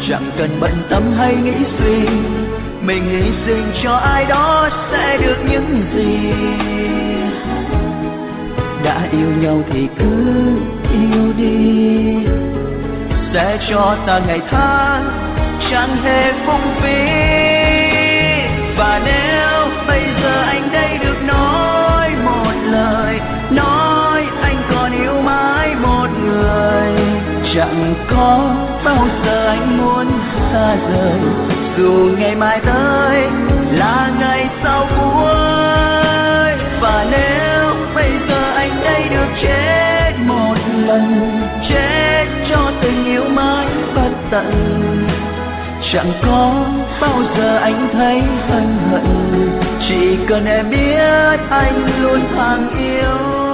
Chẳng cần bận tâm hay nghĩ suy, mình hy sinh cho ai đó sẽ được những gì. Đã yêu nhau thì cứ yêu đi, sẽ cho ta ngày tháng chẳng hề phung phí. Và nếu bây giờ anh đây được nói một lời, nói anh còn yêu mãi một người, chẳng có bao giờ anh muốn xa rời, dù ngày mai tới là ngày sau cuối. Và nếu bây giờ anh đây được chết một lần, chết cho tình yêu mãi bất tận, chẳng có bao giờ anh thấy ân hận, chỉ cần em biết anh luôn thầm yêu.